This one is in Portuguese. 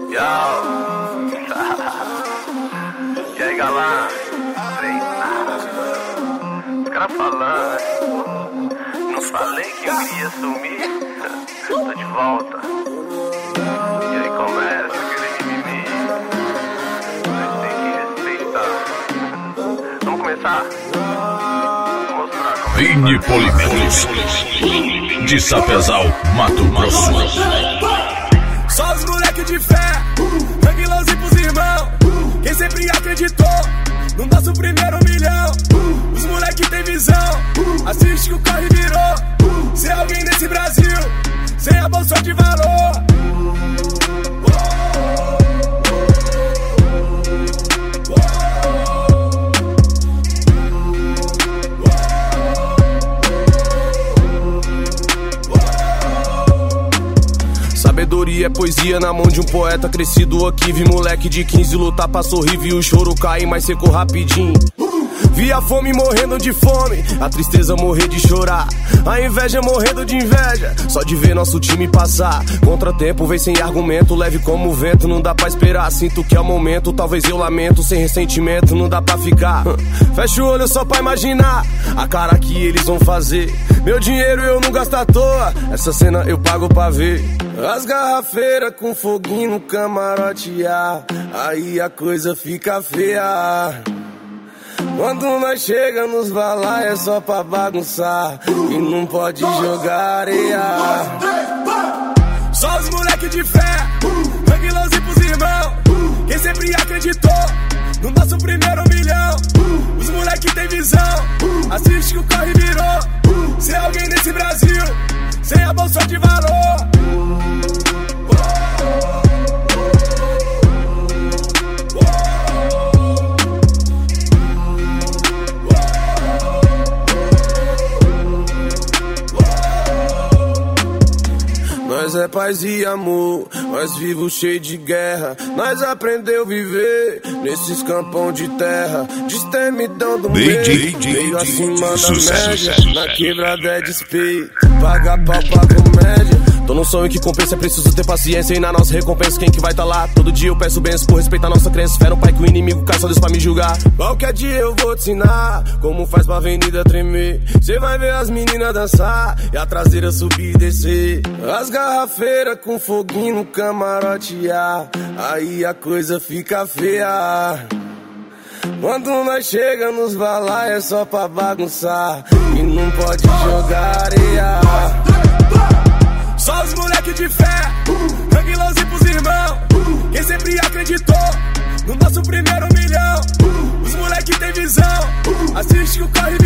Yo. E aí, galã? Os caras falando. Não falei que eu iria sumir? Tô de volta. E aí começa aquele mimimi. Vocês têm que respeitar. Vamos começar? Vou mostrar como Vini Polimentos de Sapezal, Mato Grosso. Só os moleque de fé, tranquilãozinho pros irmãos. Quem sempre acreditou no nosso primeiro milhão. Os moleque tem visão, assiste que o corre virou. Se alguém nesse Brasil, sem a bolsa de valor. Sabedoria é poesia na mão de um poeta crescido aqui. Vi moleque de 15 lutar pra sorrir, vi o choro cair, mas secou rapidinho. Vi a fome morrendo de fome, a tristeza morrer de chorar, a inveja morrendo de inveja, só de ver nosso time passar. Contratempo vem sem argumento, leve como o vento, não dá pra esperar. Sinto que é o momento, talvez eu lamento, sem ressentimento, não dá pra ficar. Fecha o olho só pra imaginar a cara que eles vão fazer. Meu dinheiro eu não gasto à toa, essa cena eu pago pra ver. As garrafeiras com foguinho no camarote, aí a coisa fica feia. Quando nós chega nos balai é só pra bagunçar e não pode jogar areia. Só os moleque de fé, tranquilãozinho pros irmãos. Quem sempre acreditou no nosso primeiro milhão. Os moleque tem visão, assiste que o corre virou. Se alguém nesse Brasil, sem a bolsa de valor. Nós é paz e amor, nós vivos cheio de guerra. Nós aprendeu viver nesses campão de terra. Destemidão do meio, veio acima da média. Na quebrada é despeito, paga pau pra comédia. Tô num sonho que compensa, é preciso ter paciência. E na nossa recompensa, quem que vai tá lá? Todo dia eu peço bênçãos por respeitar a nossa crença. Fé no pai que o inimigo cai, só Deus pra me julgar. Qualquer dia eu vou te ensinar como faz pra avenida tremer. Cê vai ver as meninas dançar e a traseira subir e descer. As garrafeiras com foguinho no camarote, aí a coisa fica feia. Quando nós chega nos balai é só pra bagunçar e não pode jogar areia. Só os moleque de fé, tranquilãozinho pros irmãos. Quem sempre acreditou no nosso primeiro milhão. Os moleque tem visão, assiste que o corre